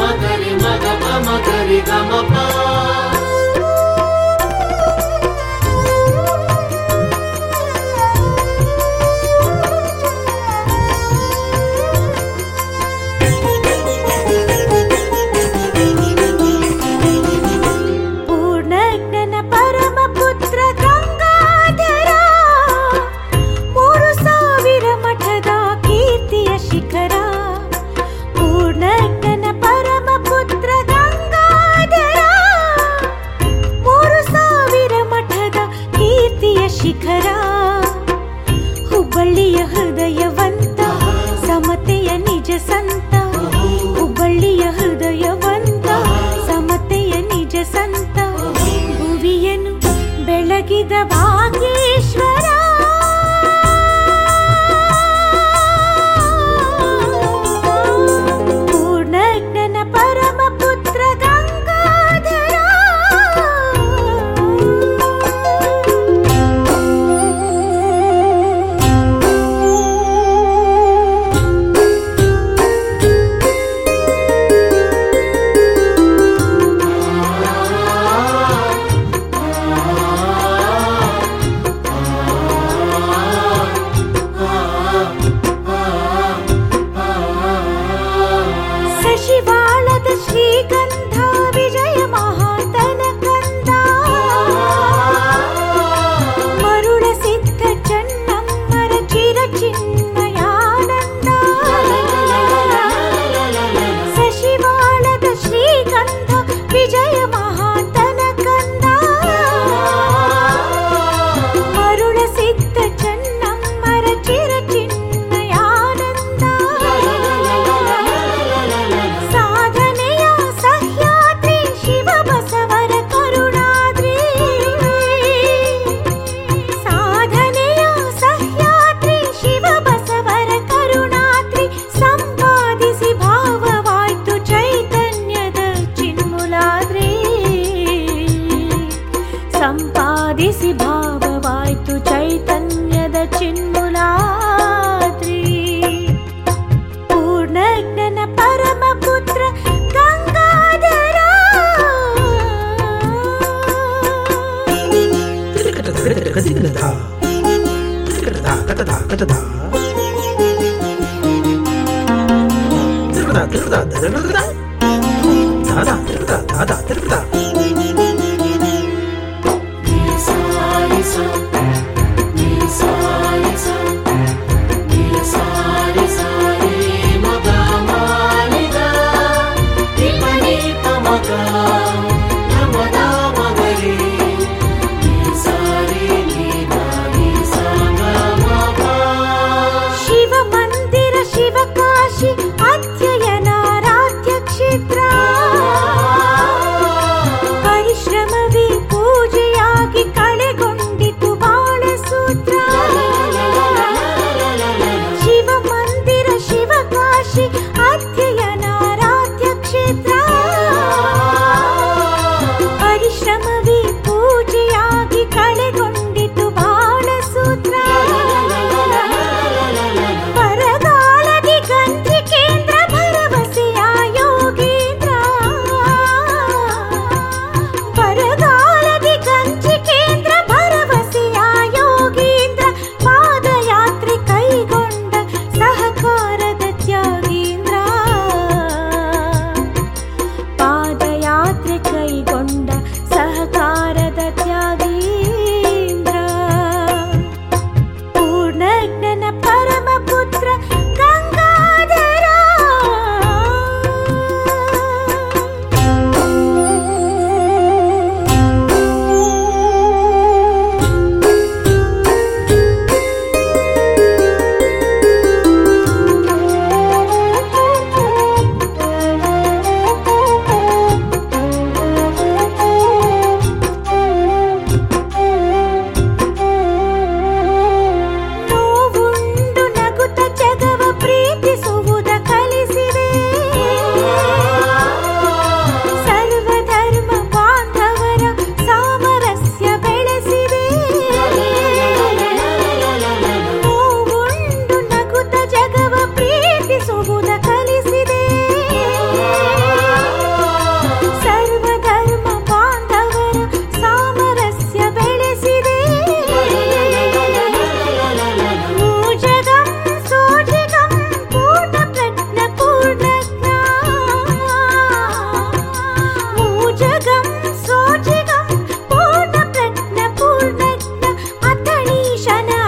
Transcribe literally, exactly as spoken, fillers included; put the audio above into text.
ಗರಿ ಮಗ ಪಮ ಗರಿ ಗಮ ಪ. ಹುಬ್ಬಳ್ಳಿಯ ಹೃದಯವಂತ ಸಮತೆಯ ನಿಜ ಸಂತ, ಹುಬ್ಬಳ್ಳಿಯ ಹೃದಯವಂತ ಸಮತೆಯ ನಿಜ ಸಂತ, ಭುವಿಯನ್ನು ಬೆಳಗಿದ ಭಾಗ್ಯೇಶ್ವರ. ಪೂರ್ಣಜ್ಞನ ಪರಮ ಪುತ್ರ ಗಂಗಾಧರ. ಶಿವಾಳದ ಶ್ರೀಗಂಧ ವಿಜಯ ಮಹಾಂತನ ಕಂದ, ಮರುಳ ಸಿದ್ಧ ಚನ್ನಮ್ಮರ ಚಿರ ಚಿನ್ಮಯಾನಂದ. ಸಶಿವಾಳದ ಶ್ರೀಗಂಧ ವಿಜಯ ಮಹಾಂತನ ಕಂದ, ಮರುಳ ಸಿದ್ಧ ಚನ್ನಮ್ಮರ ಚಿರ ಚಿನ್ಮಯಾನಂದ. ಸಾಧನೆಯ ಸಹ್ಯಾದ್ರಿ ಶಿವ ಬಸವರ ಕರುಣಾದ್ರಿ, ಸಾಧನೆಯ ಸಹ್ಯಾದ್ರಿ ಶಿವ ಬಸವರ ಕರುಣಾದ್ರಿ. ಸಂಪಾದಿಸಿ ಭಾವವಾಯ್ತು ಚೈತನ್ಯದ ಚಿನ್ಮೂಲಾದ್ರಿ, ಸಂಪಾದಿಸಿ ಭಾವವಾಯ್ತು ಚೈತನ್ಯದ ಚಿನ್ಮೂಲಾದ್ರಿ. ಪೂರ್ಣಜ್ಞನ ಪರಮ ಪುತ್ರ ಗಂಗಾಧರ. ಶಿವ ಮಂದಿರ ಶಿವಕಾಶಿ ಅಧ್ಯಯನಾರಾಧ್ಯ ಕ್ಷೇತ್ರ, ಈಶನ